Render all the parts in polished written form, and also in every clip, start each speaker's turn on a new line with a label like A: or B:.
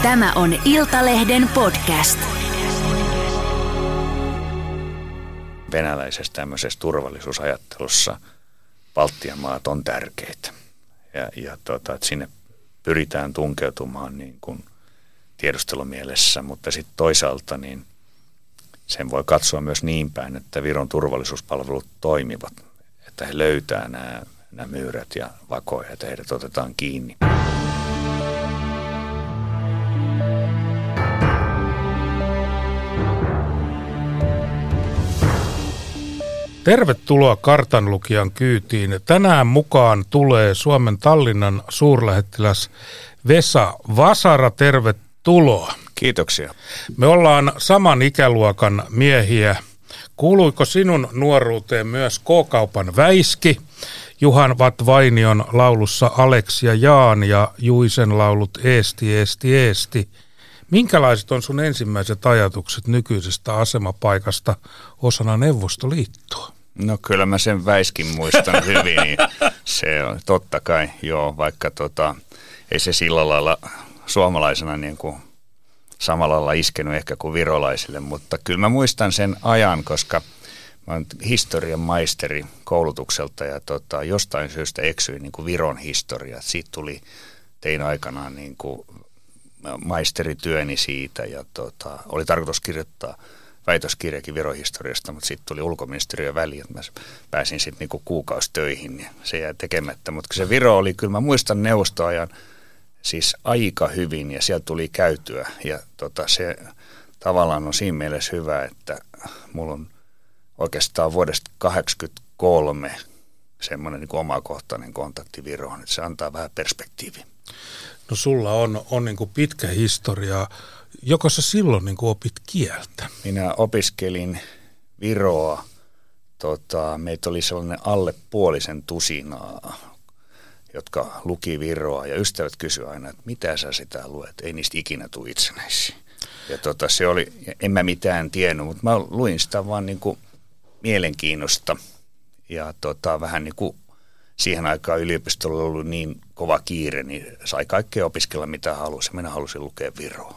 A: Tämä on Iltalehden podcast.
B: Venäläisessä tämmöisessä turvallisuusajattelussa Baltian maat on tärkeitä. Että sinne pyritään tunkeutumaan niin kuin tiedustelumielessä, mutta sitten toisaalta niin sen voi katsoa myös niin päin, että Viron turvallisuuspalvelut toimivat, että he löytää nämä myyrät ja vakoajat ja heidät otetaan kiinni.
C: Tervetuloa kartanlukijan kyytiin. Tänään mukaan tulee Suomen Tallinnan suurlähettiläs Vesa Vasara. Tervetuloa.
B: Kiitoksia.
C: Me ollaan saman ikäluokan miehiä. Kuuluiko sinun nuoruuteen myös K-kaupan Väiski, Juhan Vainion laulussa Aleksi ja Jaan ja Juisen laulut Eesti, Eesti, Eesti? Minkälaiset on sun ensimmäiset ajatukset nykyisestä asemapaikasta osana Neuvostoliittoa?
B: No kyllä mä sen Väiskin muistan hyvin, niin se on totta kai joo, vaikka ei se sillä lailla suomalaisena niin kuin samalla lailla iskenyt ehkä kuin virolaisille, mutta kyllä mä muistan sen ajan, koska mä oon historian maisteri koulutukselta ja jostain syystä eksyin niin kuin Viron historia. Siitä tein aikanaan niin kuin maisterityöni siitä ja oli tarkoitus kirjoittaa väitöskirjakin Viron historiasta, mutta sitten tuli ulkoministeriön väliin, että mä pääsin sitten niinku kuukausitöihin ja se jäi tekemättä. Mutta se Viro oli, kyllä mä muistan neuvostoajan siis aika hyvin ja sieltä tuli käytyä ja se tavallaan on siinä mielessä hyvä, että mulla on oikeastaan vuodesta 1983 semmoinen niinku omakohtainen kontakti Viroon, että se antaa vähän perspektiiviä.
C: No sulla on niin kuin pitkä historia. Joko sä silloin niin kuin opit kieltä?
B: Minä opiskelin Viroa. Meitä oli sellainen alle puolisen tusinaa, jotka luki Viroa. Ja ystävät kysyivät aina, että mitä sä sitä luet? Ei niistä ikinä tule itsenäisiä. Ja se oli, en mä mitään tiennyt, mutta mä luin sitä vaan niin kuin mielenkiinnosta. Ja vähän niin kuin siihen aikaan yliopistolla oli ollut niin kova kiire, niin sai kaikkea opiskella mitä halusi. Minä halusin lukea Viroa.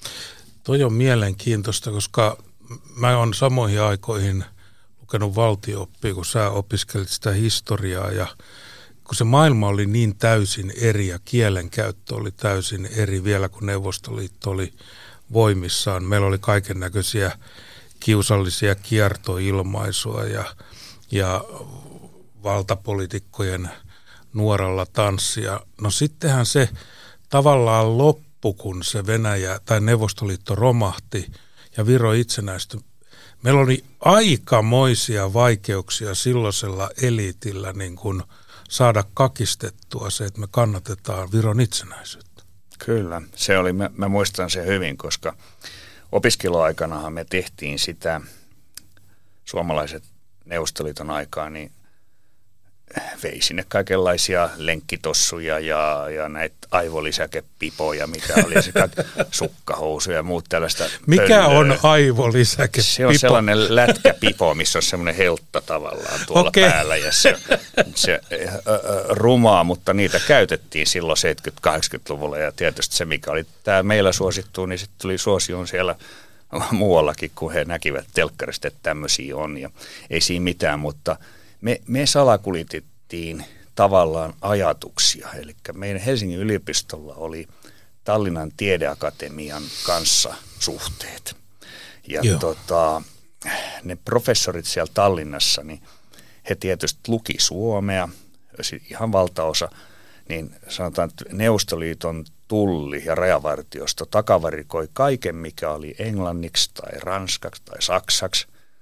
C: Toi on mielenkiintoista, koska mä oon samoihin aikoihin lukenut valtio-oppia, kun sä opiskelit sitä historiaa. Ja kun se maailma oli niin täysin eri ja kielenkäyttö oli täysin eri vielä, kun Neuvostoliitto oli voimissaan. Meillä oli kaiken näköisiä kiusallisia kiertoilmaisua ja valtapoliitikkojen nuoralla tanssia. No sittenhän se tavallaan loppu, kun se Venäjä tai Neuvostoliitto romahti ja Viro itsenäistyi. Meillä oli aikamoisia vaikeuksia silloisella eliitillä niin kuin saada kakistettua se, että me kannatetaan Viron itsenäisyyttä.
B: Kyllä, se oli, mä muistan sen hyvin, koska opiskeluaikanahan me tehtiin sitä suomalaiset Neuvostoliiton aikaa, niin vei sinne kaikenlaisia lenkkitossuja ja näitä aivolisäkepipoja, mitä oli sitä sukkahousuja ja muut tällaista.
C: Mikä pöllöä. On aivolisäkepipo?
B: Se on sellainen lätkäpipo, missä on semmoinen heltta tavallaan tuolla päällä ja se rumaa, mutta niitä käytettiin silloin 70-80-luvulla ja tietysti se, mikä oli tää meillä suosittu, niin sitten tuli suosioon siellä muuallakin, kun he näkivät telkkarista, että tämmöisiä on ja ei siinä mitään, mutta me salakuljetettiin tavallaan ajatuksia, eli meidän Helsingin yliopistolla oli Tallinnan tiedeakatemian kanssa suhteet. Ja ne professorit siellä Tallinnassa, niin he tietysti luki suomea, ihan valtaosa, niin sanotaan, että Neuvostoliiton tulli ja rajavartiosto takavarikoi kaiken, mikä oli englanniksi tai ranskaksi tai saksaksi,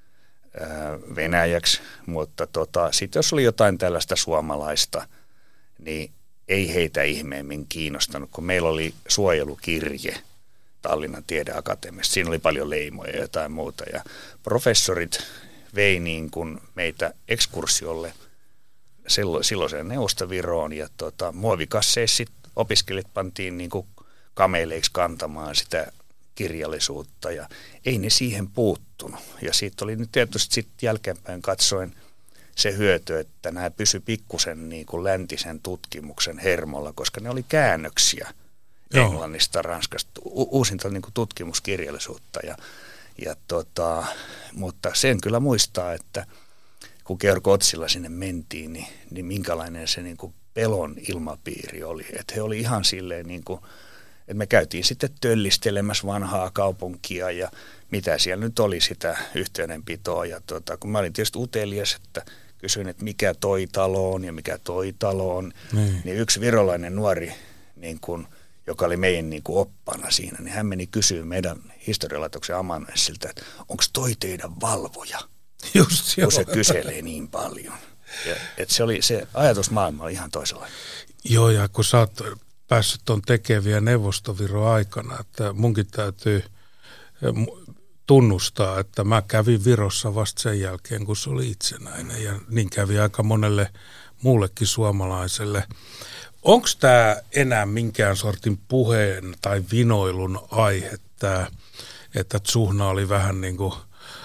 B: venäjäksi, mutta sitten jos oli jotain tällaista suomalaista, niin ei heitä ihmeemmin kiinnostanut, kun meillä oli suojelukirje Tallinnan tiedeakatemiasta. Siinä oli paljon leimoja ja jotain muuta ja professorit vei niin kuin meitä ekskursiolle silloiseen Neuvostoviroon ja muovikasseissa sitten opiskelijat pantiin niin kuin kameleiksi kantamaan sitä kirjallisuutta ja ei ne siihen puuttunut. Ja siitä oli nyt tietysti sitten jälkeenpäin katsoen se hyöty, että nämä pysy pikkusen niin kuin läntisen tutkimuksen hermolla, koska ne oli käännöksiä. Englannista, Ranskasta, uusinta niin kuin tutkimuskirjallisuutta. Mutta sen kyllä muistaa, että kun Georg Otsilla sinne mentiin, niin minkälainen se niin kuin pelon ilmapiiri oli. Että he oli ihan silleen, niin kuin, että me käytiin sitten töllistelemässä vanhaa kaupunkia ja mitä siellä nyt oli sitä yhteydenpitoa. Ja kun mä olin tietysti utelias, että kysyin, että mikä toi talo on ja mikä toi talo on, niin yksi virolainen nuori, niin kuin, joka oli meidän niin kuin oppana siinä, niin hän meni kysyä meidän historialaitoksen amanuenssilta, että onko toi teidän valvoja?
C: Just
B: kun se kyselee niin paljon. Että se ajatusmaailma oli ihan toisenlainen.
C: Joo, ja kun sä oot päässyt tuon tekeviä Neuvostoviro aikana, että munkin täytyy tunnustaa, että mä kävin Virossa vasta sen jälkeen, kun se oli itsenäinen, ja niin kävi aika monelle muullekin suomalaiselle. Onko tämä enää minkään sortin puheen tai vinoilun aihe, että Tsuhna oli vähän niin kuin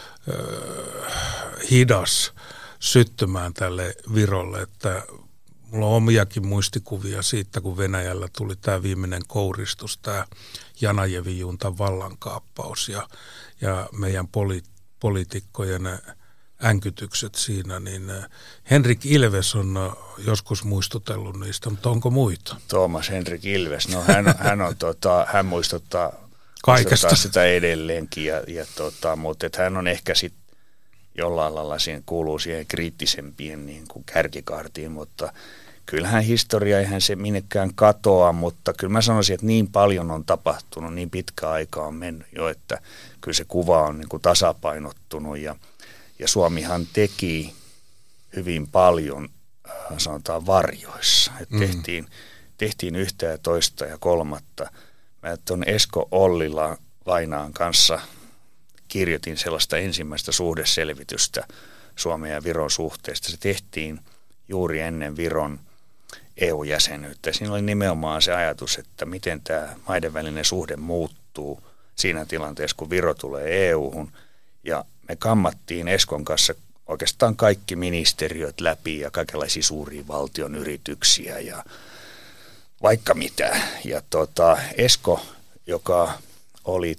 C: hidas syttymään tälle Virolle, että mulla on omiakin muistikuvia siitä, kun Venäjällä tuli tämä viimeinen kouristus, tämä Janajevin-juntan vallankaappaus ja meidän poliitikkojen änkytykset siinä, niin Henrik Ilves on joskus muistutellut niistä, mutta onko muita?
B: Tuomas Henrik Ilves, no hän muistuttaa
C: kaikesta
B: sitä edelleenkin, mutta hän on ehkä sitten jollain lailla kuuluu siihen kriittisempien niin kuin kärkikaartiin, mutta kyllähän historia, eihän se minnekään katoa, mutta kyllä mä sanoisin, että niin paljon on tapahtunut, niin pitkä aika on mennyt jo, että kyllä se kuva on niin kuin tasapainottunut ja Suomihan teki hyvin paljon, sanotaan varjoissa, että tehtiin yhtä ja toista ja kolmatta. Mä tuon Esko Ollila Vainaan kanssa kirjoitin sellaista ensimmäistä suhdeselvitystä Suomen ja Viron suhteesta. Se tehtiin juuri ennen Viron EU-jäsenyyttä. Siinä oli nimenomaan se ajatus, että miten tämä maiden välinen suhde muuttuu siinä tilanteessa, kun Viro tulee EU-hun. Ja me kammattiin Eskon kanssa oikeastaan kaikki ministeriöt läpi ja kaikenlaisia suuria valtion yrityksiä ja vaikka mitä. Ja Esko, joka oli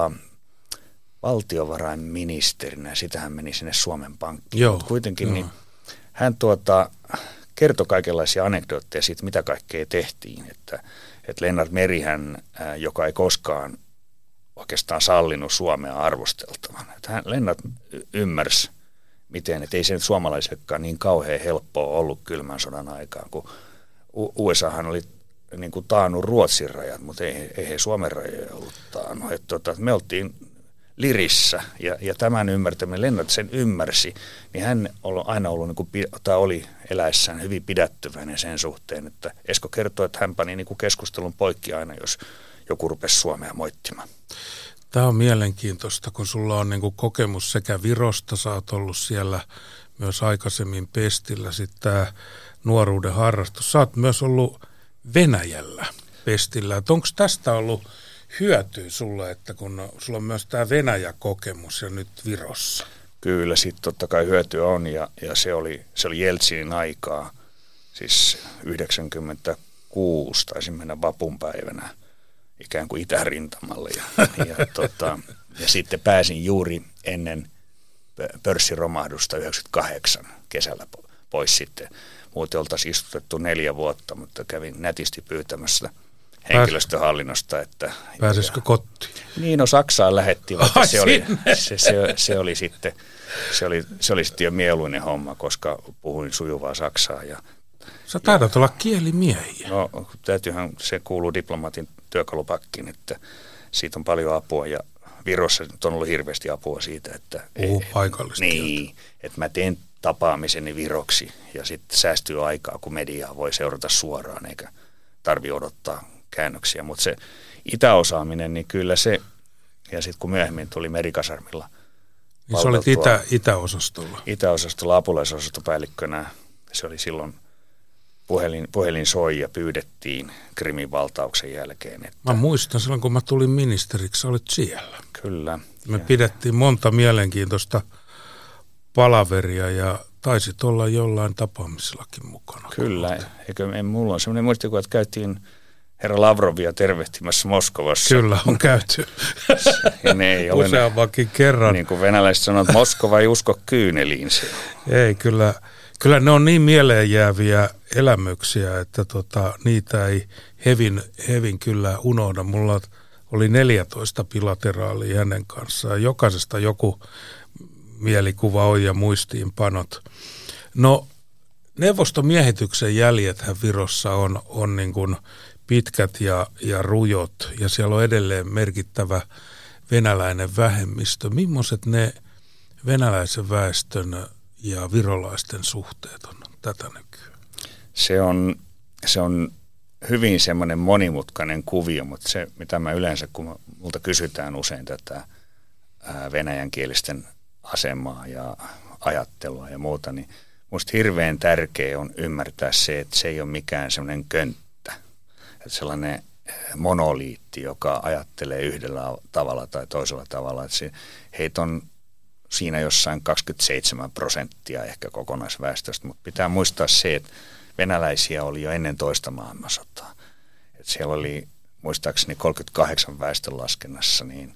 B: valtiovarainministerinä, sitähän meni sinne Suomen Pankkiin.
C: Joo,
B: mutta kuitenkin
C: joo.
B: Niin hän kertoi kaikenlaisia anekdootteja siitä, mitä kaikkea tehtiin. Että Lennart Merihän, joka ei koskaan oikeastaan sallinut Suomea arvosteltavan. Lennart ymmärsi, miten, että ei se nyt suomalaisellekaan niin kauhean helppoa ollut kylmän sodan aikaan, kun USAhan oli niin kuin taannut Ruotsin rajat, mutta ei he Suomen rajoja ollut taannut. Me oltiin lirissä ja tämän ymmärtäminen, Lennart sen ymmärsi, niin hän on aina ollut, oli eläessään hyvin pidättyväinen sen suhteen, että Esko kertoi, että hän pani niin kuin keskustelun poikki aina, jos joku rupesi Suomea moittimaan.
C: Tämä on mielenkiintoista, kun sulla on niin kuin kokemus sekä Virosta, sä oot ollut siellä myös aikaisemmin Pestillä, sitten tämä nuoruuden harrastus. Sä oot myös ollut Venäjällä Pestillä. Onko tästä ollut hyötyä sulle, että kun sulla on myös tämä Venäjä-kokemus ja nyt Virossa?
B: Kyllä, sitten totta kai hyötyä on ja se oli Jeltsinin aikaa, siis 96 taisin mennä vapunpäivänä ikään kuin itärintamalle ja sitten pääsin juuri ennen pörssiromahdusta 98 kesällä pois sitten. Muuten oltaisiin istutettu 4 vuotta, mutta kävin nätisti pyytämässä henkilöstöhallinnosta.
C: Pääsisikö kotiin?
B: Niin, no Saksaan lähettivät. Se oli sitten jo mieluinen homma, koska puhuin sujuvaa saksaa.
C: Sä taidat olla kielimiehiä.
B: No täytyyhän, se kuuluu diplomatin työkalupakkiin, että siitä on paljon apua ja Virossa nyt on ollut hirveästi apua siitä, että
C: paikallista
B: niin, että mä teen tapaamiseni viroksi ja sitten säästyy aikaa, kun mediaa voi seurata suoraan eikä tarvitse odottaa käännöksiä. Mutta se itäosaaminen, niin kyllä se, ja sitten kun myöhemmin tuli merikasarmilla.
C: Niin sä olit itäosastolla.
B: Itäosastolla apulaisosastopäällikkönä. Se oli silloin, puhelin soi ja pyydettiin Krimin valtauksen jälkeen. Että
C: mä muistan silloin, kun mä tulin ministeriksi, sä olit siellä.
B: Kyllä.
C: Me pidettiin monta mielenkiintoista palaveria ja taisit olla jollain tapaamisellakin mukana.
B: Kyllä. Mulla on sellainen muistikuva, että käytiin herra Lavrovia tervehtimässä Moskovassa.
C: Kyllä, on käyty
B: Ne ei ole
C: useammankin kerran.
B: Niin kuin venäläiset sanoo, että Moskova ei usko kyyneliinsä.
C: Ei, kyllä ne on niin mieleenjääviä elämyksiä, että niitä ei hevin kyllä unohda. Mulla oli 14 bilateraalia hänen kanssaan. Jokaisesta joku mielikuva on ja muistiinpanot. No, neuvostomiehityksen jäljethän Virossa on niin kuin pitkät ja rujot, ja siellä on edelleen merkittävä venäläinen vähemmistö. Millaiset ne venäläisen väestön ja virolaisten suhteet on tätä nykyään?
B: Se on hyvin semmoinen monimutkainen kuvio, mutta se, mitä mä yleensä, kun multa kysytään usein tätä venäjänkielisten asemaa ja ajattelua ja muuta, niin musta hirveän tärkeä on ymmärtää se, että se ei ole mikään semmoinen könttä, että sellainen monoliitti, joka ajattelee yhdellä tavalla tai toisella tavalla, että heitä on siinä jossain 27% ehkä kokonaisväestöstä, mutta pitää muistaa se, että venäläisiä oli jo ennen toista maailmansotaa. Että siellä oli muistaakseni 38 väestönlaskennassa, niin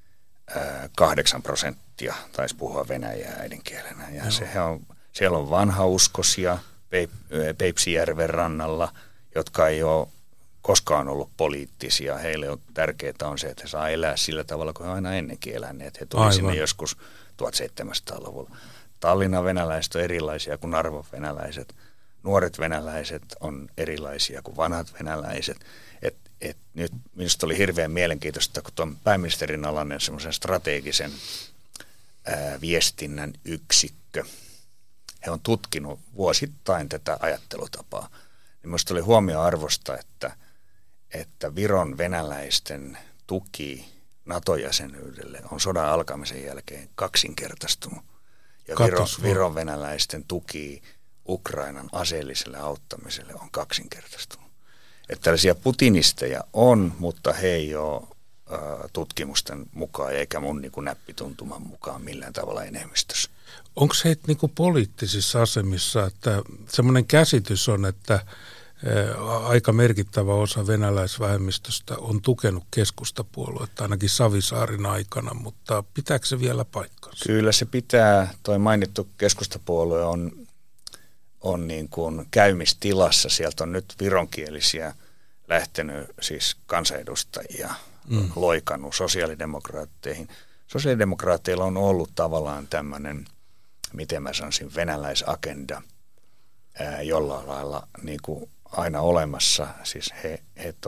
B: 8% taisi puhua venäjää äidinkielenä. Ja siellä on vanhauskoisia Peipsijärven rannalla, jotka ei ole koskaan ollut poliittisia. Heille on tärkeää on se, että he saa elää sillä tavalla, kun he aina ennenkin eläneet. He tuli sinne joskus 1700-luvulla. Tallinnan venäläiset on erilaisia kuin Narvon venäläiset. Nuoret venäläiset on erilaisia kuin vanhat venäläiset. Nyt minusta oli hirveän mielenkiintoista, kun tuon pääministerin alainen semmoisen strategisen viestinnän yksikkö. He on tutkinut vuosittain tätä ajattelutapaa. Niin minusta oli huomioarvosta, että Viron venäläisten tuki NATO-jäsenyydelle on sodan alkamisen jälkeen kaksinkertaistunut. Ja Viron venäläisten tuki Ukrainan aseelliselle auttamiselle on kaksinkertaistunut. Että tällaisia putinisteja on, mutta he ei ole tutkimusten mukaan eikä mun niin kuin näppituntuman mukaan millään tavalla enemmistössä.
C: Onko he niin kuin poliittisissa asemissa, että semmoinen käsitys on, että aika merkittävä osa venäläisvähemmistöstä on tukenut keskustapuoluetta ainakin Savisaarin aikana, mutta pitääkö se vielä paikkansa?
B: Kyllä se pitää. Toi mainittu keskustapuolue on niin kuin käymistilassa. Sieltä on nyt vironkielisiä lähtenyt siis kansanedustajia loikannut sosiaalidemokraatteihin. Sosiaalidemokraateilla on ollut tavallaan tämmöinen, miten mä sanoisin, venäläisagenda jollain lailla niin kuin aina olemassa. Siis he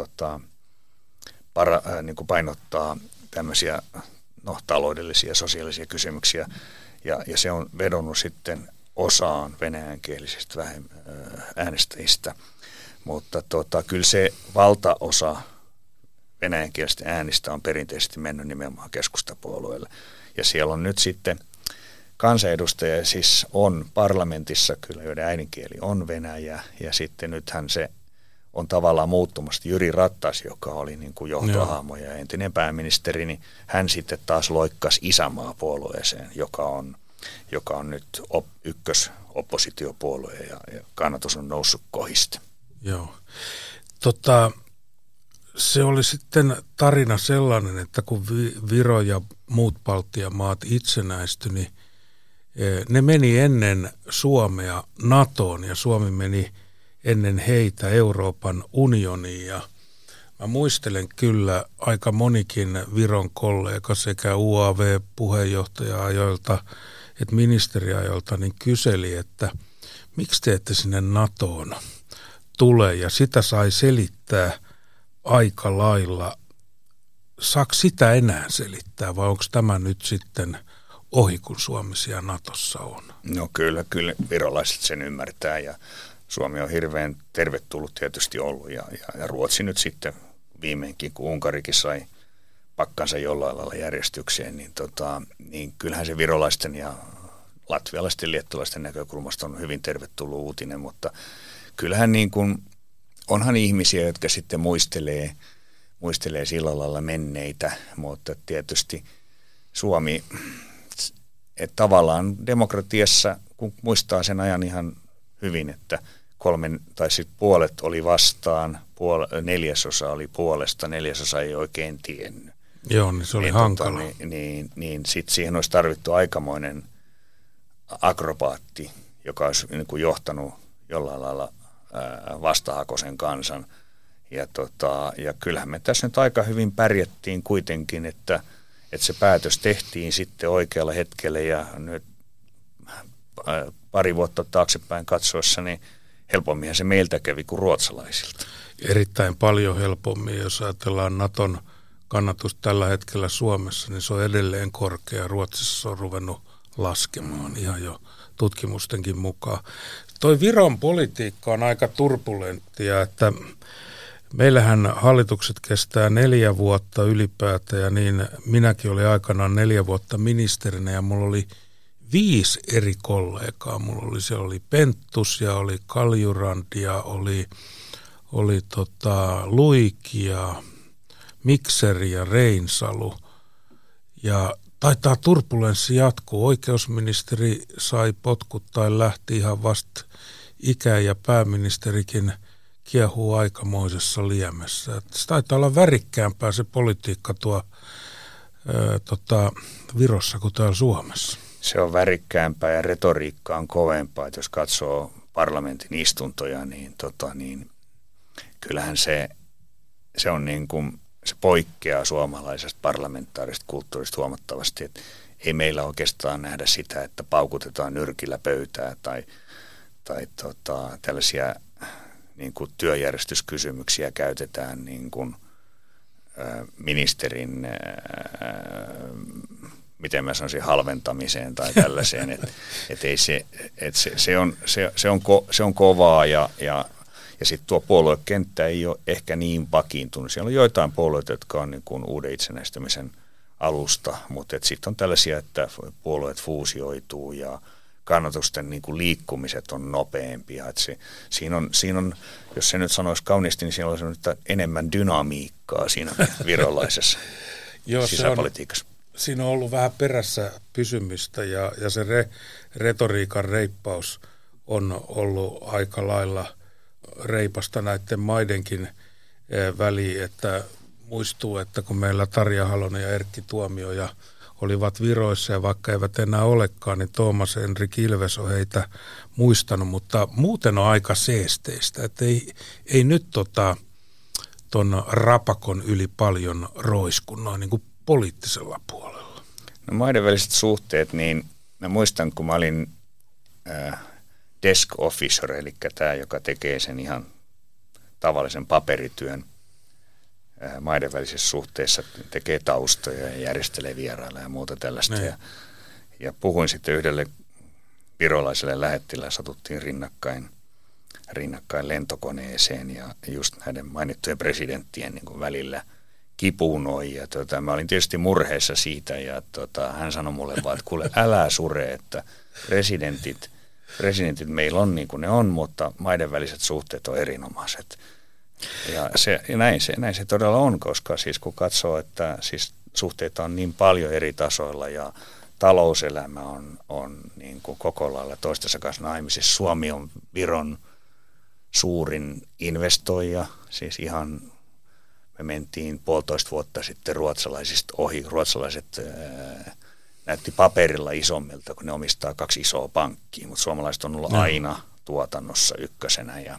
B: niin kuin painottaa tämmöisiä taloudellisia ja sosiaalisia kysymyksiä ja se on vedonnut sitten osaan venäjänkielisistä äänestäjistä, mutta kyllä se valtaosa venäjänkielistä äänistä on perinteisesti mennyt nimenomaan keskustapuolueelle. Ja siellä on nyt sitten kansanedustajia, siis on parlamentissa kyllä, joiden äidinkieli on venäjä, ja sitten nythän se on tavallaan muuttumasta. Jyri Rattas, joka oli niin kuin johtohahmo ja entinen pääministeri, niin hän sitten taas loikkasi Isänmaa-puolueeseen, joka on nyt ykkösoppositiopuolue ja kannatus on noussut kohiste.
C: Joo. Se oli sitten tarina sellainen, että kun Viro ja muut Baltian maat itsenäistyi, niin ne meni ennen Suomea NATOon ja Suomi meni ennen heitä Euroopan unioniin. Ja mä muistelen kyllä aika monikin Viron kollega sekä UAV-puheenjohtaja-ajoilta että ministeriajoilta niin kyseli, että miksi te ette sinne NATOon tule, ja sitä sai selittää aika lailla. Saako sitä enää selittää vai onko tämä nyt sitten ohi, kun Suomi siellä NATOssa on? No
B: kyllä virolaiset sen ymmärtää ja Suomi on hirveän tervetullut tietysti ollut ja Ruotsi nyt sitten viimeinkin, kun Unkarikin sai pakkansa jollain lailla järjestykseen, niin kyllähän se virolaisten ja latvialaisten ja liettolaisten näkökulmasta on hyvin tervetullut uutinen, mutta kyllähän niin kuin onhan ihmisiä, jotka sitten muistelee sillä lailla menneitä, mutta tietysti Suomi, että tavallaan demokratiassa, kun muistaa sen ajan ihan hyvin, että puolet oli vastaan, neljäsosa oli puolesta, neljäsosa ei oikein tiennyt.
C: Joo, niin se oli hankala.
B: Niin sitten siihen olisi tarvittu aikamoinen akrobaatti, joka olisi niin kuin johtanut jollain lailla vastahakoisen kansan. Ja kyllähän me tässä nyt aika hyvin pärjättiin kuitenkin, että se päätös tehtiin sitten oikealla hetkellä ja nyt pari vuotta taaksepäin katsoessa, niin helpomminhan se meiltä kävi kuin ruotsalaisilta.
C: Erittäin paljon helpommin, jos ajatellaan Naton kannatus tällä hetkellä Suomessa, niin se on edelleen korkea. Ruotsissa se on ruvennut laskemaan ihan jo tutkimustenkin mukaan. Toi Viron politiikka on aika turbulenttia, että meillähän hallitukset kestää 4 vuotta ylipäätään ja niin minäkin olin aikanaan 4 vuotta ministerinä ja mulla oli 5 eri kollegaa. Siellä oli Penttus ja oli Kaljurand ja oli Luikki ja Mikseri ja Reinsalu. Ja taitaa turbulenssi jatkuu. Oikeusministeri sai potkut tai lähti ihan vasta ikään ja pääministerikin kiehuu aikamoisessa liemessä. Se taitaa olla värikkäämpää se politiikka Virossa kuin täällä Suomessa.
B: Se on värikkäämpää ja retoriikka on kovempaa. Että jos katsoo parlamentin istuntoja, niin kyllähän se on niin kuin, se poikkeaa suomalaisesta parlamentaarisesta kulttuurista huomattavasti. Että ei meillä oikeastaan nähdä sitä, että paukutetaan nyrkillä pöytää tai tällaisia niin kuin työjärjestyskysymyksiä käytetään niin kuin ministerin, miten mä sanoisin, halventamiseen tai tällaiseen, se on kovaa ja sitten tuo puoluekenttä ei ole ehkä niin vakiintunut. Siellä on joitain puolueita, jotka on niin kuin uuden itsenäistymisen alusta, mutta sitten on tällaisia, että puolueet fuusioituu ja kannatusten niin kuin liikkumiset on nopeampia. Siinä on, jos se nyt sanoisi kauniisti, niin siinä on enemmän dynamiikkaa siinä virolaisessa sisäpolitiikassa.
C: Siinä on ollut vähän perässä pysymistä ja se retoriikan reippaus on ollut aika lailla reipasta näiden maidenkin väliin, että muistuu, että kun meillä Tarja Halonen ja Erkki Tuomioja olivat Viroissa ja vaikka eivät enää olekaan, niin Toomas Henrik Ilves on heitä muistanut, mutta muuten on aika seesteistä, että ei nyt ton rapakon yli paljon roiskun noin niin kuin poliittisella puolella.
B: No maiden väliset suhteet, niin mä muistan, kun mä olin desk officer, eli tämä, joka tekee sen ihan tavallisen paperityön maiden välisissä suhteissa, tekee taustoja ja järjestelee vierailla ja muuta tällaista. Ja puhuin sitten yhdelle virolaiselle lähettilään, satuttiin rinnakkain lentokoneeseen ja just näiden mainittujen presidenttien niin kuin välillä kipunoi. Ja mä olin tietysti murheessa siitä ja hän sanoi mulle vaan, että kuule älä sure, että presidentit meillä on niin kuin ne on, mutta maiden väliset suhteet on erinomaiset. Ja näin se todella on, koska siis kun katsoo, että siis suhteita on niin paljon eri tasoilla ja talouselämä on niin kuin koko lailla toistensa kanssa naimisissa. Suomi on Viron suurin investoija, siis ihan me mentiin 1,5 vuotta sitten ruotsalaisista ohi. Ruotsalaiset näytti paperilla isommilta, kun ne omistaa 2 isoa pankkia, mutta suomalaiset on ollut aina tuotannossa ykkösenä ja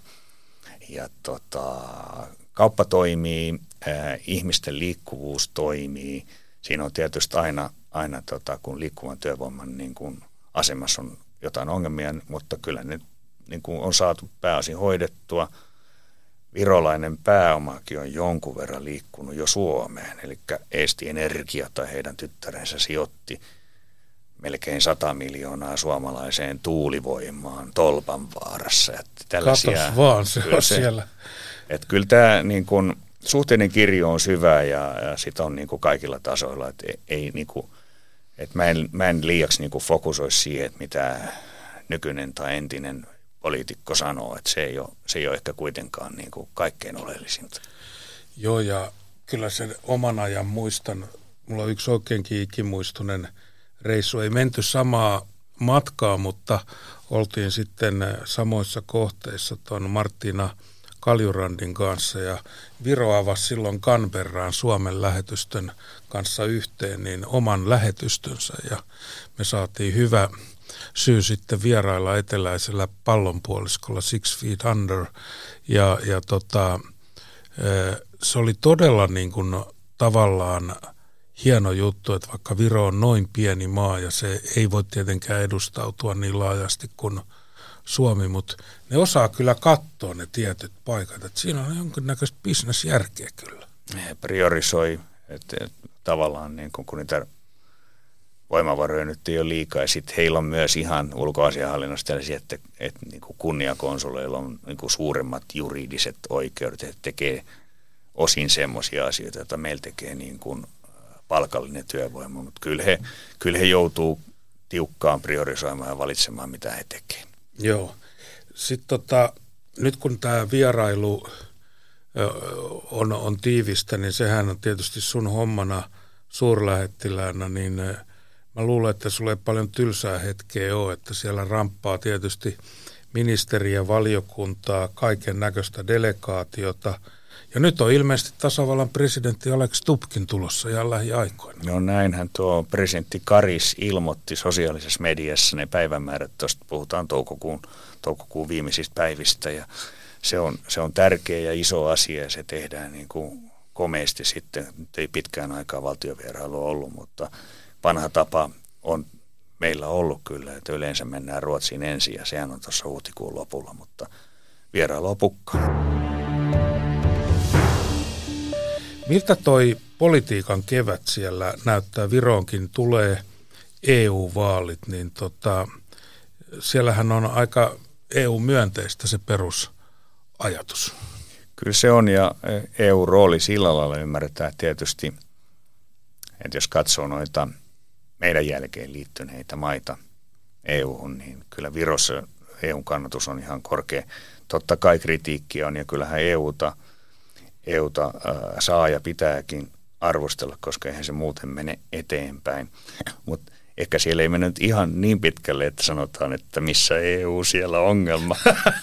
B: kauppa toimii, ihmisten liikkuvuus toimii. Siinä on tietysti aina kun liikkuvan työvoiman niin kun asemassa on jotain ongelmia, mutta kyllä ne niin kun on saatu pääosin hoidettua. Virolainen pääomakin on jonkun verran liikkunut jo Suomeen, eli Eesti Energia tai heidän tyttärensä sijoitti melkein 100 miljoonaa suomalaiseen tuulivoimaan Tolpanvaarassa.
C: Katos vaan, se on siellä.
B: Että kyllä tämä niin kun, suhteiden kirjo on syvä ja sitä on niin kuin kaikilla tasoilla. Että ei, niin kuin, että mä en liiaksi niin kuin fokusoi siihen, että mitä nykyinen tai entinen poliitikko sanoo. Että se ei ole ehkä kuitenkaan niin kuin kaikkein oleellisinta.
C: Joo, ja kyllä sen oman ajan muistan. Mulla on yksi oikeinkin ikimuistuinen reissu. Ei menty samaa matkaa, mutta oltiin sitten samoissa kohteissa tuon Martina Kaljurandin kanssa ja Viro avasi silloin Canberraan Suomen lähetystön kanssa yhteen niin oman lähetystönsä ja me saatiin hyvä syy sitten vierailla eteläisellä pallonpuoliskolla 6 Feet Under ja se oli todella niin kuin tavallaan hieno juttu, että vaikka Viro on noin pieni maa ja se ei voi tietenkään edustautua niin laajasti kuin Suomi, mutta ne osaa kyllä katsoa ne tietyt paikat, että siinä on jonkinnäköistä bisnesjärkeä kyllä.
B: He priorisoi, että tavallaan niin kun niitä voimavaroja nyt ei ole liikaa ja sitten heillä on myös ihan ulkoasianhallinnossa tällaisia, että niin kuin kunniakonsuleilla on niin kuin suuremmat juridiset oikeudet, että tekee osin semmoisia asioita, joita meillä tekee niin kuin palkallinen työvoima, mutta kyllä he joutuu tiukkaan priorisoimaan ja valitsemaan, mitä he tekevät.
C: Joo. Sitten nyt kun tämä vierailu on tiivistä, niin sehän on tietysti sun hommana suurlähettiläänä, niin mä luulen, että sulla ei paljon tylsää hetkeä ole, että siellä ramppaa tietysti ministeriä, valiokuntaa, kaiken näköistä delegaatiota. Ja nyt on ilmeisesti tasavallan presidentti Alex Stubbkin tulossa ihan lähiaikoina.
B: No näinhän tuo presidentti Karis ilmoitti sosiaalisessa mediassa ne päivämäärät, tuosta puhutaan toukokuun viimeisistä päivistä ja se on tärkeä ja iso asia ja se tehdään niin kuin komeasti sitten. Nyt ei pitkään aikaa valtiovierailua ollut, mutta vanha tapa on meillä ollut kyllä, että yleensä mennään Ruotsiin ensin ja sehän on tuossa huhtikuun lopulla, mutta vierailu on pukkaa.
C: Miltä toi politiikan kevät siellä näyttää? Viroonkin tulee EU-vaalit, niin siellähän on aika EU-myönteistä se perusajatus.
B: Kyllä se on ja EU-rooli sillä lailla ymmärretään tietysti, että jos katsoo noita meidän jälkeen liittyneitä maita EU-hun, niin kyllä Virossa EUn kannatus on ihan korkea. Totta kai kritiikkiä on ja kyllähän EUta saa ja pitääkin arvostella, koska eihän se muuten mene eteenpäin. Mutta ehkä siellä ei mene nyt ihan niin pitkälle, että sanotaan, että missä EU siellä on ongelma.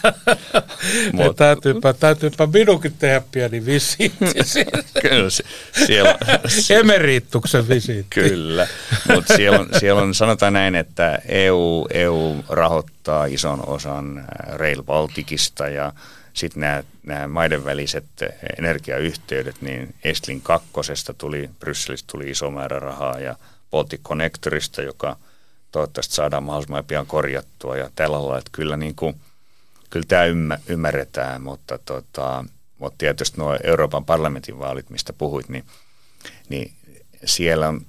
C: Täytyypä minunkin tehdä pieni visiitti.
B: Kyllä siellä
C: Emerituksen visiitti.
B: Kyllä, mutta siellä on, sanotaan näin, että EU rahoittaa ison osan Rail Balticista ja sitten nämä maiden väliset energiayhteydet, niin Estlin 2. Brysselistä tuli iso määrä rahaa ja Baltic Connectorista, joka toivottavasti saadaan mahdollisimman pian korjattua ja tällä lailla, että kyllä, kyllä tämä ymmärretään, mutta tietysti nuo Euroopan parlamentin vaalit, mistä puhuit, niin siellä on,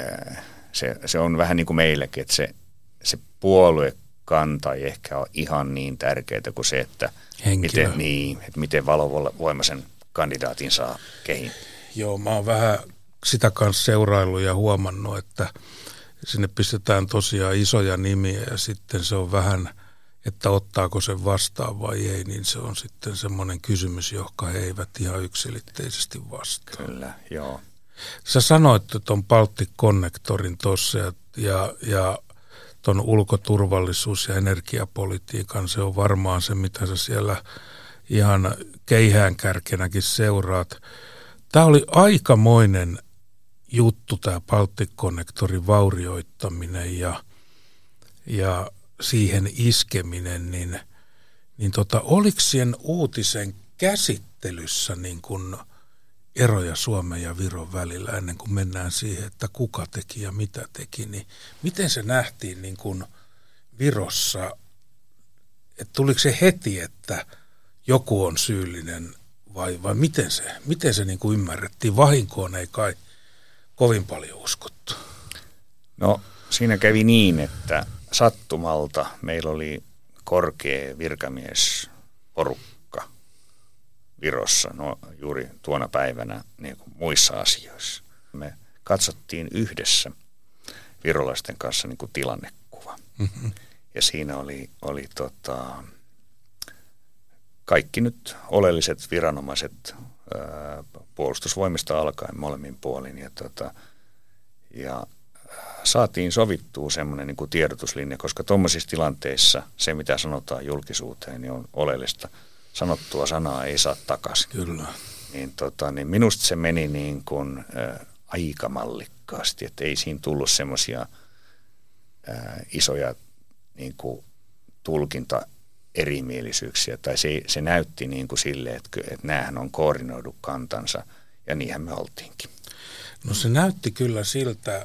B: se on vähän niin kuin meilläkin, että se puoluekanta ei ehkä ole ihan niin tärkeää kuin se, että miten valovoimaisen kandidaatin saa kehiin.
C: Joo, mä oon vähän sitä kanssa seuraillut ja huomannut, että sinne pistetään tosiaan isoja nimiä ja sitten se on vähän, että ottaako se vastaan vai ei, niin se on sitten semmoinen kysymys, johon he eivät ihan yksilitteisesti vastaa.
B: Kyllä, joo.
C: Sä sanoit tuon Baltic Connectorin tuossa ja tuon ulkoturvallisuus- ja energiapolitiikan, se on varmaan se, mitä sä siellä ihan keihäänkärkenäkin seuraat. Tämä oli aikamoinen juttu, tämä Baltic Connectorin vaurioittaminen ja siihen iskeminen, niin oliko siihen uutisen käsittelyssä niin kuin eroja Suomen ja Viron välillä ennen kuin mennään siihen, että kuka teki ja mitä teki, niin miten se nähtiin niin kuin Virossa, että tuliko se heti, että joku on syyllinen vai miten se niin kuin ymmärrettiin? Vahinkoon ei kai kovin paljon uskottu.
B: No siinä kävi niin, että sattumalta meillä oli korkea virkamiesporukka Virossa juuri tuona päivänä niin kuin muissa asioissa. Me katsottiin yhdessä virolaisten kanssa niin kuin tilannekuva. Mm-hmm. Ja siinä oli kaikki nyt oleelliset viranomaiset puolustusvoimista alkaen molemmin puolin ja saatiin sovittua semmoinen niin kuin tiedotuslinja, koska tuommoisissa tilanteissa se, mitä sanotaan julkisuuteen, niin on oleellista. Sanottua sanaa ei saa takaisin.
C: Kyllä.
B: Niin minusta se meni niin kuin aika mallikkaasti, että ei siinä tullut semmoisia isoja niin kuin tulkintaerimielisyyksiä, tai se näytti niin kuin sille, että näähän on koordinoidu kantansa, ja niinhän me oltiinkin.
C: No se näytti kyllä siltä,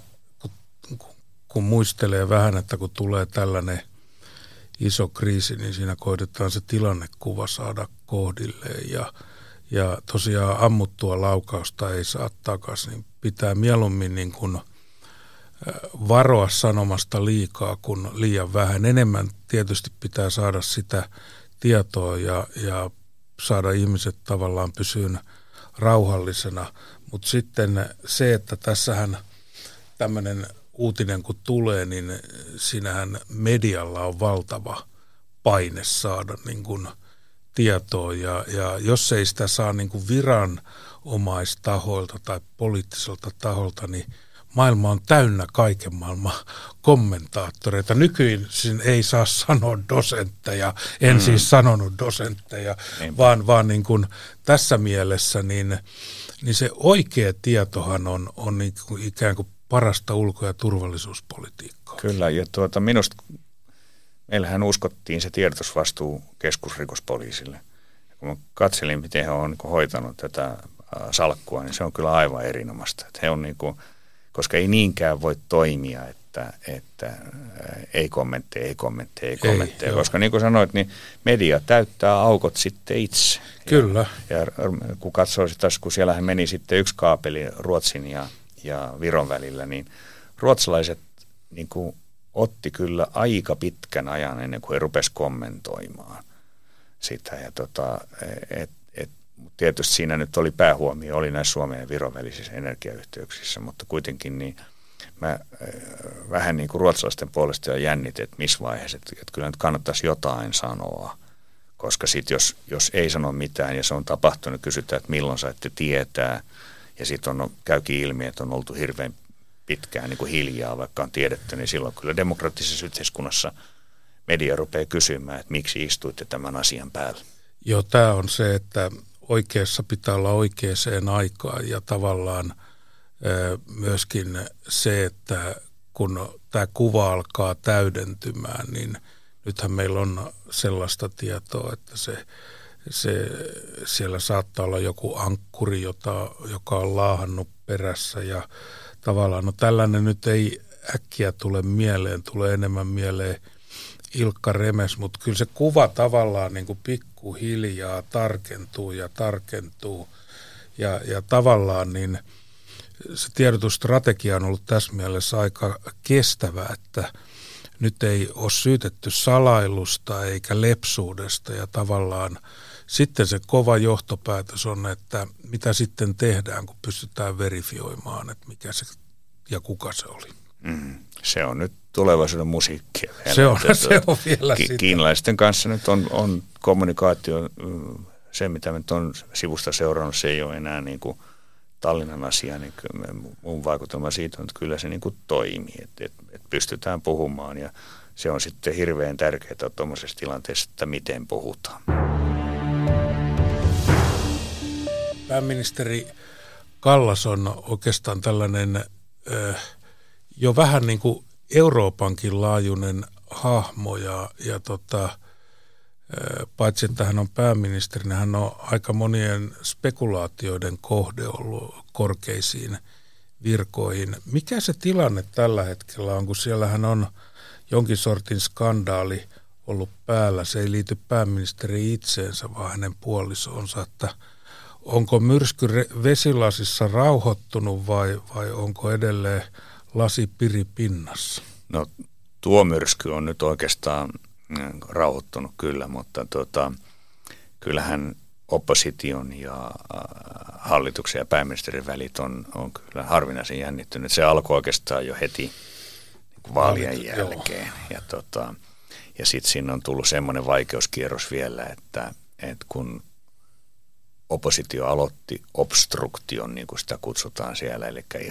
C: kun muistelee vähän, että kun tulee tällainen iso kriisi, niin siinä koitetaan se tilannekuva saada kohdilleen, ja tosiaan ammuttua laukausta ei saa takaisin, niin pitää mieluummin niin kuin varoa sanomasta liikaa kuin liian vähän. Enemmän tietysti pitää saada sitä tietoa ja saada ihmiset tavallaan pysyyn rauhallisena. Mutta sitten se, että tässähän tämmöinen uutinen kun tulee, niin siinähän medialla on valtava paine saada niin kuin tietoa. Ja jos ei sitä saa niin kuin viranomaistahoilta tai poliittiselta taholta, niin maailma on täynnä kaiken maailman kommentaattoreita. Nykyisin ei saa sanoa dosentteja, en siis sanonut dosentteja, vaan niin kuin tässä mielessä niin se oikea tietohan on niin kuin ikään kuin parasta ulko- ja turvallisuuspolitiikkaa.
B: Kyllä, ja minusta meillähän uskottiin se tiedotusvastuu keskusrikospoliisille. Ja kun mä katselin, miten he on niin kuin hoitanut tätä salkkua, niin se on kyllä aivan erinomaista. Että he on niin kuin, koska ei niinkään voi toimia, että ei kommentteja, koska niin kuin sanoit, niin media täyttää aukot sitten itse.
C: Kyllä.
B: Ja kun katsoo sitä, kun siellähän meni sitten yksi kaapeli Ruotsin ja Viron välillä, niin ruotsalaiset niin kuin otti kyllä aika pitkän ajan ennen kuin he rupesi kommentoimaan sitä. Ja tietysti siinä nyt oli päähuomio, oli näissä Suomen ja Viron välisissä energiayhteyksissä, mutta kuitenkin niin mä vähän niin kuin ruotsalaisten puolesta jo jännitin, että missä vaiheessa, että kyllä nyt kannattaisi jotain sanoa, koska sitten jos ei sano mitään ja se on tapahtunut, kysytään, että milloin saitte tietää, ja sitten käykin ilmi, että on oltu hirveän pitkään niin kuin hiljaa, vaikka on tiedetty, niin silloin kyllä demokraattisessa yhteiskunnassa media rupeaa kysymään, että miksi istuitte tämän asian päällä.
C: Joo, tämä on se, että oikeassa pitää olla oikeaan aikaan ja tavallaan myöskin se, että kun tämä kuva alkaa täydentymään, niin nythän meillä on sellaista tietoa, että siellä saattaa olla joku ankkuri, joka on laahannut perässä ja tavallaan, no tällainen nyt ei äkkiä tule mieleen, tulee enemmän mieleen Ilkka Remes, mutta kyllä se kuva tavallaan niin kuin pikkuhiljaa tarkentuu ja tavallaan niin se tiedotusstrategia on ollut tässä mielessä aika kestävä, että nyt ei ole syytetty salailusta eikä lepsuudesta ja tavallaan sitten se kova johtopäätös on, että mitä sitten tehdään, kun pystytään verifioimaan, että mikä se ja kuka se oli.
B: Se on nyt tulevaisuuden musiikkia.
C: Se on vielä sitä.
B: Kiinalaisten kanssa nyt on kommunikaatio, se mitä nyt on sivusta seurannut, se ei ole enää niin kuin Tallinnan asia, niin mun vaikutelma siitä on, että kyllä se niin kuin toimii, että pystytään puhumaan ja se on sitten hirveän tärkeää tuommoisessa tilanteessa, että miten puhutaan.
C: Pääministeri Kallas on oikeastaan tällainen jo vähän niin kuin Euroopankin laajuinen hahmo ja paitsi että hän on pääministeri, niin hän on aika monien spekulaatioiden kohde ollut korkeisiin virkoihin. Mikä se tilanne tällä hetkellä on, kun siellähän on jonkin sortin skandaali ollut päällä. Se ei liity pääministeri itseensä, vaan hänen puolisonsa, että onko myrsky vesilasissa rauhoittunut vai onko edelleen lasi piripinnassa?
B: No tuo myrsky on nyt oikeastaan rauhoittunut kyllä, mutta kyllähän opposition ja hallituksen ja pääministerin välit on kyllä harvinaisen jännittynyt. Se alkoi oikeastaan jo heti vaalien jälkeen. Ja sitten siinä on tullut semmoinen vaikeuskierros vielä, että kun oppositio aloitti obstruktion, niin kuin sitä kutsutaan siellä, eli ihan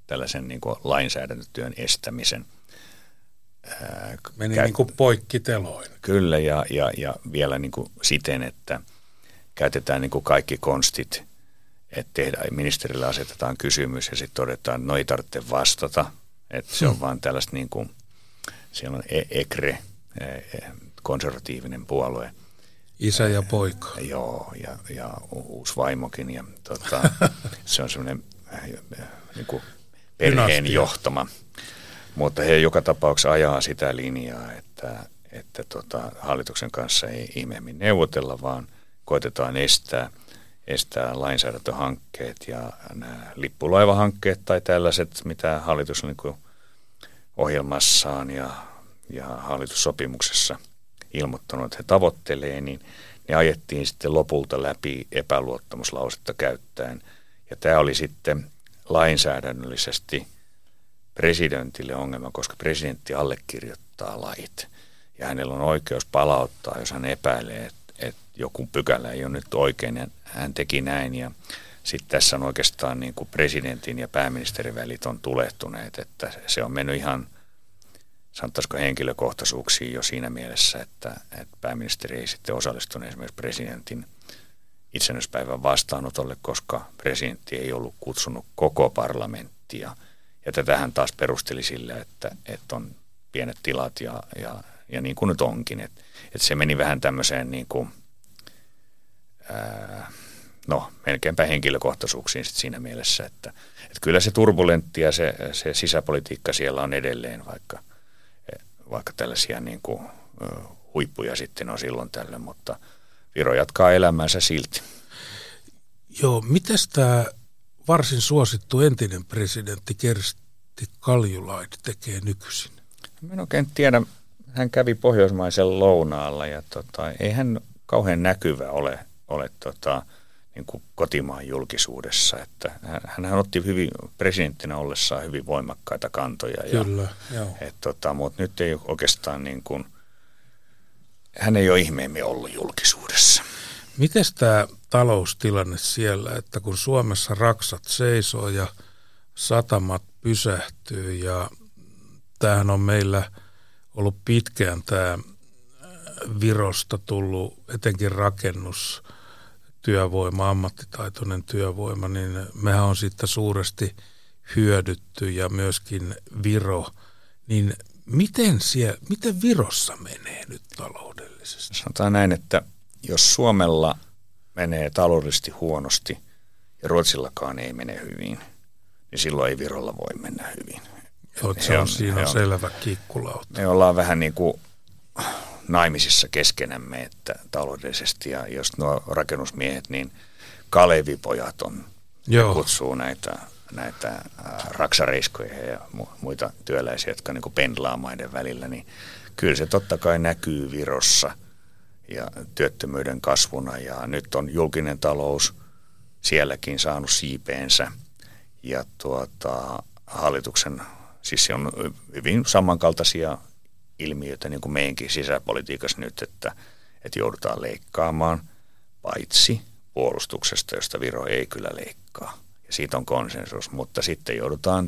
B: tällaisen niin kuin lainsäädäntötyön estämisen.
C: Meni niin kuin poikkiteloin.
B: Kyllä, ja vielä niin kuin siten, että käytetään niin kuin kaikki konstit, että ministerille asetetaan kysymys ja sitten todetaan, että no ei tarvitse vastata, että se on vaan tällaista niin kuin, siellä on EKRE, konservatiivinen puolue.
C: Isä ja poika.
B: Joo, ja uusi vaimokin, ja se on semmoinen niin kuin perheen johtama. Mutta he joka tapauksessa ajaa sitä linjaa, että hallituksen kanssa ei ihmeemmin neuvotella, vaan koitetaan estää lainsäädäntöhankkeet ja nämä lippulaivahankkeet tai tällaiset, mitä hallitus on niin kuin ohjelmassaan ja hallitussopimuksessa ilmoittanut, että he tavoittelee, niin ne ajettiin sitten lopulta läpi epäluottamuslausetta käyttäen. Ja tämä oli sitten lainsäädännöllisesti presidentille ongelma, koska presidentti allekirjoittaa lait. Ja hänellä on oikeus palauttaa, jos hän epäilee, että joku pykälä ei ole nyt oikein, ja hän teki näin. Ja sitten tässä on oikeastaan niin kuin presidentin ja pääministerin välit on tulehtuneet, että se on mennyt ihan, sanottaisiko henkilökohtaisuuksiin jo siinä mielessä, että pääministeri ei sitten osallistunut esimerkiksi presidentin itsenäisyyspäivän vastaanotolle, koska presidentti ei ollut kutsunut koko parlamenttia. Ja tätähän taas perusteli sillä, että on pienet tilat ja niin kuin nyt onkin. Että se meni vähän tämmöiseen niin kuin, melkeinpä henkilökohtaisuuksiin sit siinä mielessä, että kyllä se turbulentti ja se sisäpolitiikka siellä on edelleen, vaikka tällaisia niin kuin huippuja sitten on silloin tällöin, mutta Viro jatkaa elämäänsä silti.
C: Joo, mitäs tämä varsin suosittu entinen presidentti Kersti Kaljulaid tekee nykyisin?
B: Mä en oikein tiedä. Hän kävi pohjoismaisella lounaalla ja ei hän kauhean näkyvä ole niin kuin kotimaan julkisuudessa. Että hän otti presidenttinä ollessaan hyvin voimakkaita kantoja.
C: Kyllä, joo.
B: Mutta nyt ei oikeastaan niin kuin, hän ei ole ihmeemmin ollut julkisuudessa.
C: Mites tämä taloustilanne siellä, että kun Suomessa raksat seisoo ja satamat pysähtyy ja tämähän on meillä ollut pitkään tämä Virosta tullut etenkin rakennustyövoima, ammattitaitoinen työvoima, niin mehän on siitä suuresti hyödytty ja myöskin Viro. Niin miten Virossa menee nyt taloudellisesti?
B: Sanotaan näin, että jos Suomella menee taloudellisesti huonosti ja Ruotsillakaan ei mene hyvin, niin silloin ei Virolla voi mennä hyvin.
C: Siinä on selvä kikkulauta.
B: Me ollaan vähän niin kuin naimisissa keskenämme, että taloudellisesti, ja jos nuo rakennusmiehet, niin Kalevipojat kutsuu näitä raksareiskoja ja muita työläisiä, jotka niin kuin pendlaa maiden välillä, niin kyllä se totta kai näkyy Virossa ja työttömyyden kasvuna, ja nyt on julkinen talous sielläkin saanut siipeensä, ja hallituksen, siis se on hyvin samankaltaisia ilmiöitä niin kuin meidänkin sisäpolitiikassa nyt, että joudutaan leikkaamaan paitsi puolustuksesta, josta Viro ei kyllä leikkaa. Ja siitä on konsensus, mutta sitten joudutaan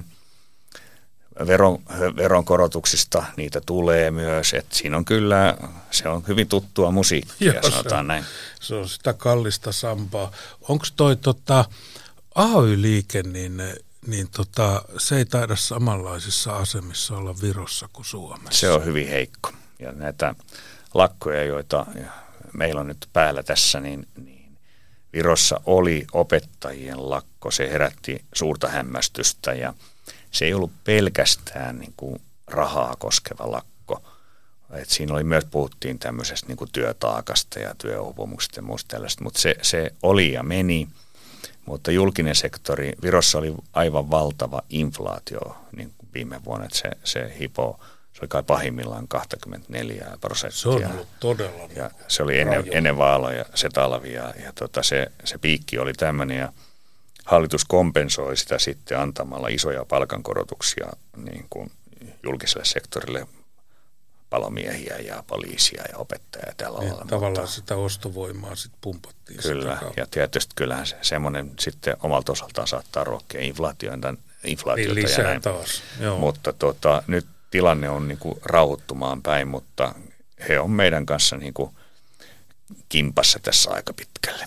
B: veronkorotuksista, niitä tulee myös, että siinä on kyllä, se on hyvin tuttua musiikkia, sanotaan näin.
C: Se on sitä kallista sampaa. Onko toi AY-liike, niin se ei taida samanlaisissa asemissa olla Virossa kuin Suomessa.
B: Se on hyvin heikko. Ja näitä lakkoja, joita meillä on nyt päällä tässä, niin Virossa oli opettajien lakko. Se herätti suurta hämmästystä ja se ei ollut pelkästään niin kuin rahaa koskeva lakko. Et siinä oli myös, puhuttiin tämmöisestä niin kuin työtaakasta ja työuupumuksesta ja muusta tällaista, mutta se oli ja meni. Mutta julkinen sektori, Virossa oli aivan valtava inflaatio niin viime vuonna, että se hipoo, se oli kai pahimmillaan 24%.
C: Se on ollut todella.
B: Ja se oli ennen vaaleja se talvi ja se piikki oli tämmöinen ja hallitus kompensoi sitä sitten antamalla isoja palkankorotuksia niin kuin julkiselle sektorille, palomiehiä ja poliisia ja opettajia tällä lailla.
C: Tavallaan sitä ostovoimaa sitten pumpattiin.
B: Kyllä, ja tietysti kyllähän semmoinen sitten omalta osaltaan saattaa ruokkia inflaatioon inflaatiota
C: lisää
B: ja näin.
C: Taas. Joo.
B: Mutta nyt tilanne on niin kuin rauhoittumaan päin, mutta he on meidän kanssa niin kuin kimpassa tässä aika pitkälle.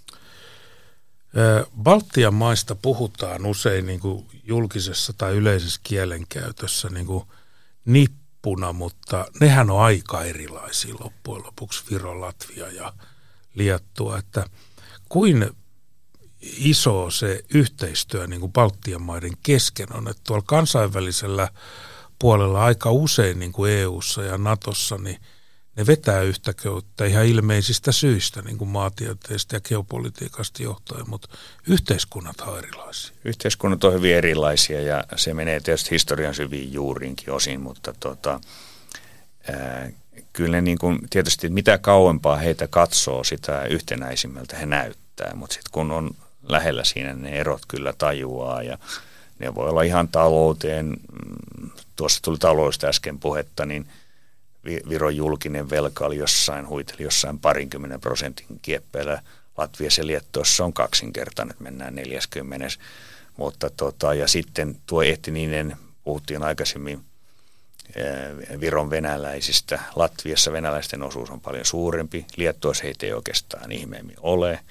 C: Baltian maista puhutaan usein niin kuin julkisessa tai yleisessä kielenkäytössä niin kuin nippuna, mutta nehän on aika erilaisia loppujen lopuksi, Viro, Latvia ja Liettua, että kuin iso se yhteistyö niin kuin Baltian maiden kesken on, että tuolla kansainvälisellä puolella aika usein niin kuin EU:ssa ja Natossa, niin ne vetää yhtä köyttä ihan ilmeisistä syistä, niin kuin maantieteestä ja geopolitiikasta johtuen, mutta yhteiskunnat on erilaisia.
B: Yhteiskunnat on hyvin erilaisia ja se menee tietysti historian syviin juuriinkin osin, mutta kyllä ne niin kuin, tietysti mitä kauempaa heitä katsoo, sitä yhtenäisimmältä he näyttää, mutta sitten kun on lähellä siinä, ne erot kyllä tajuaa ja ne voi olla ihan talouteen, tuossa tuli taloudesta äsken puhetta, niin Viron julkinen velka oli huiteli jossain 20% kieppeillä. Latviassa ja Liettuassa on kaksinkertainen, että mennään 40. Mutta ja sitten tuo etninen, puhuttiin aikaisemmin Viron venäläisistä. Latviassa venäläisten osuus on paljon suurempi. Liettuassa heitä ei oikeastaan ihmeemmin ole.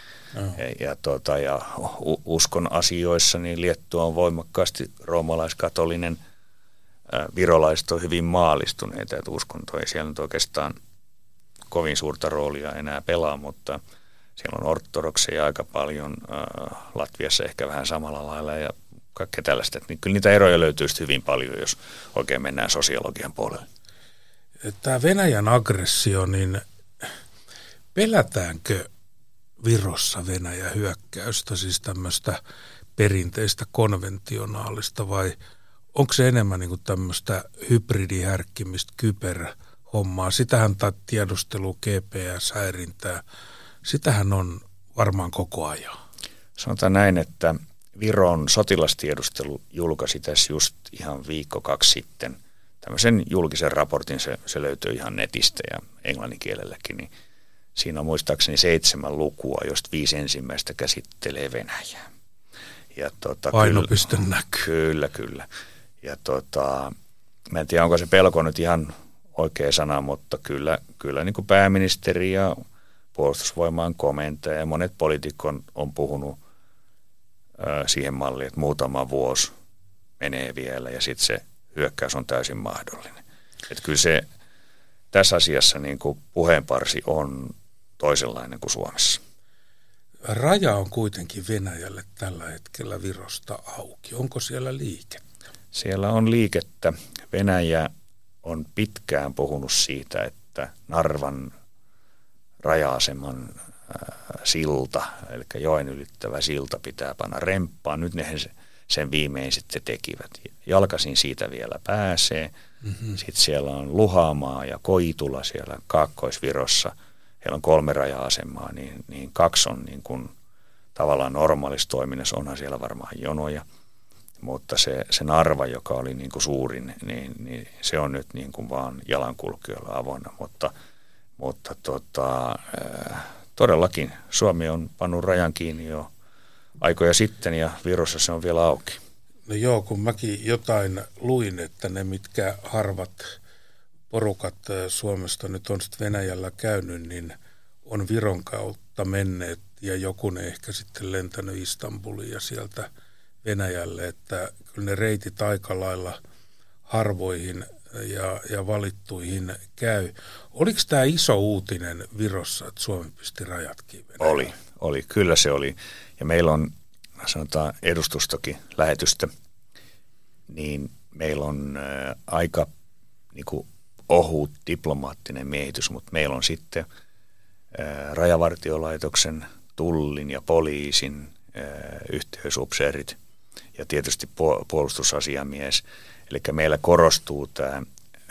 B: Ja uskon asioissa niin Liettua on voimakkaasti roomalaiskatolinen. Virolaiset on hyvin maallistuneita, että uskonto ei siellä nyt oikeastaan kovin suurta roolia enää pelaa, mutta siellä on ortodokseja aika paljon, Latviassa ehkä vähän samalla lailla ja kaikkea tällaista. Niin kyllä niitä eroja löytyy hyvin paljon, jos oikein mennään sosiologian puolelle.
C: Tämä Venäjän aggressio, niin pelätäänkö Virossa Venäjän hyökkäystä, siis tämmöistä perinteistä konventionaalista vai onko se enemmän niin kuin tämmöistä hybridihärkkimistä, kyberhommaa? Sitähän tiedustelu, GPS-häirintää, sitähän on varmaan koko ajan.
B: Sanotaan näin, että Viron sotilastiedustelu julkaisi tässä just ihan viikko 2 sitten tämmöisen julkisen raportin, se löytyy ihan netistä ja englanninkielelläkin, niin siinä on muistaakseni 7 lukua, josta 5 ensimmäistä käsittelee Venäjää. Ja
C: painopiste näkyy.
B: Kyllä. Ja mä en tiedä, onko se pelko nyt ihan oikea sana, mutta kyllä niin kuin pääministeri ja puolustusvoimaan komentaja ja monet poliitikot on puhunut siihen malliin, että muutama vuosi menee vielä ja sitten se hyökkäys on täysin mahdollinen. Että kyllä se tässä asiassa niin kuin puheenparsi on toisenlainen kuin Suomessa.
C: Raja on kuitenkin Venäjälle tällä hetkellä Virosta auki. Onko siellä liikettä?
B: Siellä on liikettä. Venäjä on pitkään puhunut siitä, että Narvan raja-aseman silta, eli joen ylittävä silta pitää panna remppaan. Nyt ne sen viimein sitten tekivät. Jalkaisin siitä vielä pääsee. Mm-hmm. Sitten siellä on Luhamaa ja Koitula siellä Kaakkois-Virossa. Heillä on 3 raja-asemaa, niin 2 on niin kuin tavallaan normaalissa toiminnassa. Onhan siellä varmaan jonoja, mutta se Narva, joka oli niin kuin suurin, niin se on nyt niin kuin vaan jalankulkijoilla avoinna. Mutta todellakin Suomi on pannut rajan kiinni jo aikoja sitten ja Virossa se on vielä auki.
C: No joo, kun mäkin jotain luin, että ne mitkä harvat porukat Suomesta nyt on sitten Venäjällä käynyt, niin on Viron kautta menneet ja joku ne ehkä sitten lentänyt Istanbuliin ja sieltä Venäjälle, että kyllä ne reitit aika lailla harvoihin ja valittuihin käy. Oliko tämä iso uutinen Virossa, että Suomi pisti rajatkin Venäjälle?
B: Oli, kyllä se oli. Ja meillä on, sanotaan edustustokin lähetystä, niin meillä on aika niin kuin ohut diplomaattinen miehitys, mutta meillä on sitten Rajavartiolaitoksen, Tullin ja poliisin yhteysupseerit ja tietysti puolustusasiamies. Eli meillä korostuu tämä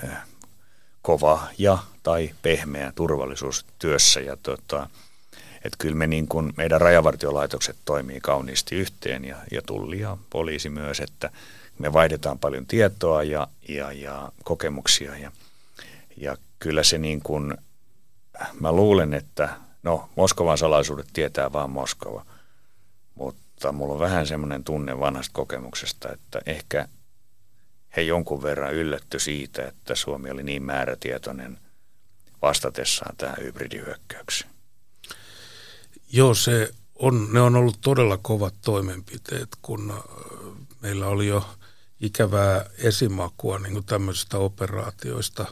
B: kova tai pehmeä turvallisuus työssä ja että kyllä me niin kuin meidän rajavartiolaitokset toimii kauniisti yhteen ja Tulli ja poliisi myös, että me vaihdetaan paljon tietoa ja kokemuksia ja kyllä se niin kuin, mä luulen, että Moskovan salaisuudet tietää vaan Moskova, mutta mutta mulla on vähän semmoinen tunne vanhasta kokemuksesta, että ehkä he jonkun verran yllätty siitä, että Suomi oli niin määrätietoinen vastatessaan tähän hybridihyökkäykseen.
C: Joo, ne on ollut todella kovat toimenpiteet, kun meillä oli jo ikävää esimakua niin kuin tämmöisistä operaatioista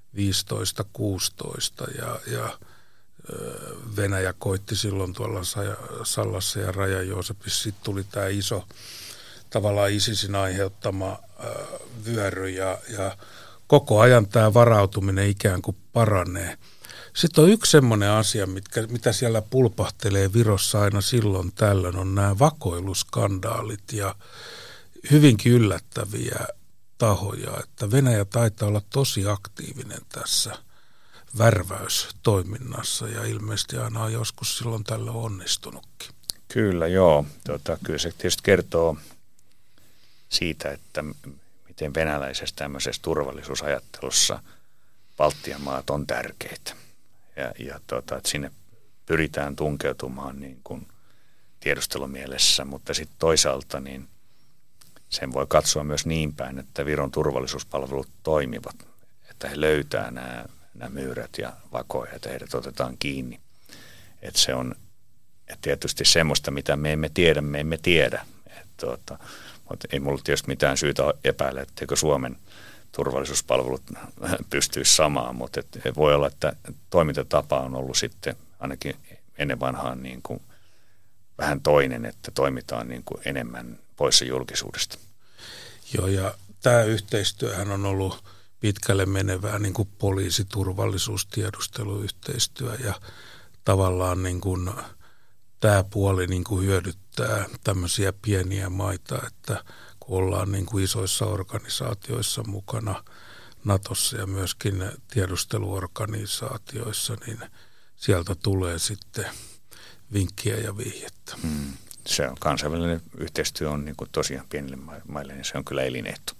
C: 15-16 ja Venäjä koitti silloin tuolla Sallassa ja Raja-Joosepissa. Sitten tuli tämä iso tavallaan ISISin aiheuttama vyöry ja koko ajan tämä varautuminen ikään kuin paranee. Sitten on yksi semmoinen asia, mitä siellä pulpahtelee Virossa aina silloin tällöin, on nämä vakoiluskandaalit ja hyvinkin yllättäviä tahoja, että Venäjä taitaa olla tosi aktiivinen tässä värväystoiminnassa ja ilmeisesti aina on joskus silloin tällöin onnistunutkin.
B: Kyllä, joo. Kyllä se tietysti kertoo siitä, että miten venäläisessä tämmöisessä turvallisuusajattelussa Baltian maat on tärkeitä. Ja että sinne pyritään tunkeutumaan niin kuin tiedustelumielessä, mutta sitten toisaalta niin sen voi katsoa myös niin päin, että Viron turvallisuuspalvelut toimivat, että he löytää nämä myyrät ja vakoja, että heidät otetaan kiinni. Että se on tietysti semmoista, mitä me emme tiedä. Mutta ei mulla tietysti mitään syytä epäillä, etteikö Suomen turvallisuuspalvelut pystyisi samaan, mutta voi olla, että toimintatapa on ollut sitten ainakin ennen vanhaan niin kuin vähän toinen, että toimitaan niin kuin enemmän poissa julkisuudesta.
C: Joo, ja tämä yhteistyöhän on ollut pitkälle menevää niin kuin poliisi-, turvallisuus-, tiedusteluyhteistyö ja tavallaan niin kuin tämä puoli niin kuin hyödyttää tämmöisiä pieniä maita, että kun ollaan niin kuin isoissa organisaatioissa mukana Natossa ja myöskin tiedusteluorganisaatioissa, niin sieltä tulee sitten vinkkiä ja vihjettä.
B: Se on kansainvälinen yhteistyö on niin kuin tosiaan pienille maille, niin se on kyllä elinehto.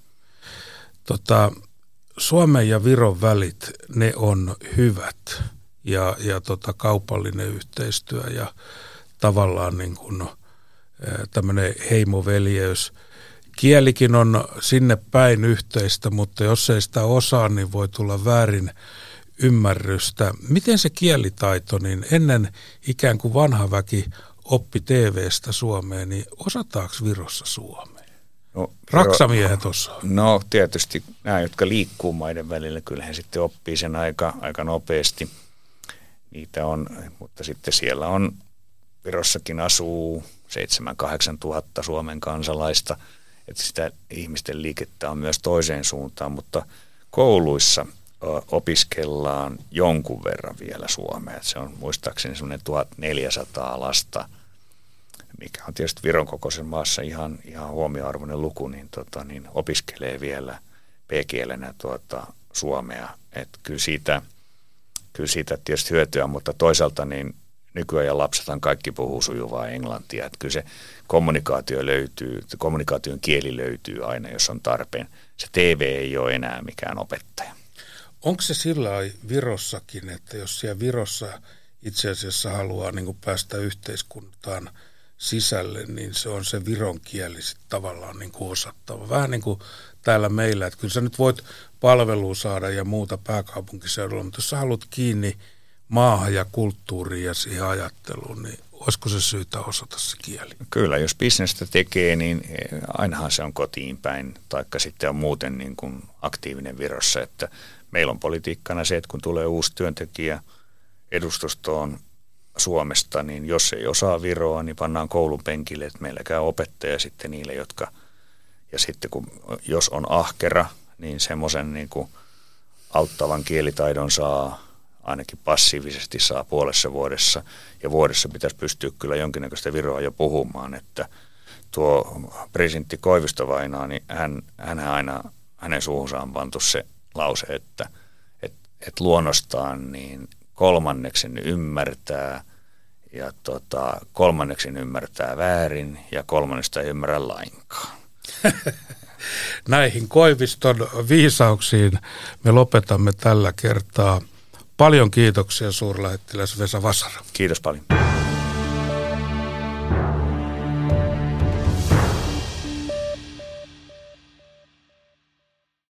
C: Suomen ja Viron välit, ne on hyvät ja kaupallinen yhteistyö ja tavallaan niin kuin tämmöinen heimoveljeys. Kielikin on sinne päin yhteistä, mutta jos ei sitä osaa, niin voi tulla väärin ymmärrystä. Miten se kielitaito, niin ennen ikään kuin vanha väki oppi TV:stä suomeen, niin osataanko Virossa suomea?
B: No,
C: Raksamiehet osaa.
B: No tietysti nämä, jotka liikkuu maiden välillä, kyllähän sitten oppii sen aika nopeasti. Niitä on, mutta sitten siellä on, Virossakin asuu 7-8 tuhatta Suomen kansalaista, että sitä ihmisten liikettä on myös toiseen suuntaan, mutta kouluissa opiskellaan jonkun verran vielä suomea. Että se on muistaakseni semmoinen 1400 lasta, mikä on tietysti Viron kokoisen maassa ihan huomioarvoinen luku, niin opiskelee vielä B-kielenä suomea. Että kyllä siitä tietysti hyötyä, mutta toisaalta niin nykyajan lapsethan kaikki puhuu sujuvaa englantia. Että kyllä se kommunikaation kieli löytyy aina, jos on tarpeen. Se TV ei ole enää mikään opettaja.
C: Onko se sillä Virossakin, että jos siellä Virossa itse asiassa haluaa niin kuin päästä yhteiskuntaan sisälle, niin se on se viron kieli tavallaan niin kuin osattava. Vähän niin kuin täällä meillä, että kyllä sä nyt voit palvelua saada ja muuta pääkaupunkiseudulla, mutta jos sä haluat kiinni maahan ja kulttuuriin ja siihen ajatteluun, niin olisiko se syytä osata se kieli? Kyllä,
B: jos bisnestä tekee, niin ainahan se on kotiin päin, taikka sitten on muuten niin kuin aktiivinen Virossa, että meillä on politiikkana se, että kun tulee uusi työntekijä edustustoon Suomesta, niin jos ei osaa viroa, niin pannaan koulun penkille, että meillä käy opettaja sitten niille, jotka, ja sitten jos on ahkera, niin semmoisen niin kuin auttavan kielitaidon saa, ainakin passiivisesti saa puolessa vuodessa, ja vuodessa pitäisi pystyä kyllä jonkinnäköistä viroa jo puhumaan, että tuo presidentti Koivisto-vainaa, niin hän aina, hänen suuhunsa on pantu se lause, että luonnostaan niin kolmanneksen ymmärtää ja kolmanneksen ymmärtää väärin ja kolmannesta ei ymmärrä lainkaan.
C: Näihin Koiviston viisauksiin me lopetamme tällä kertaa. Paljon kiitoksia suurlähettiläs Vesa Vasara.
B: Kiitos paljon.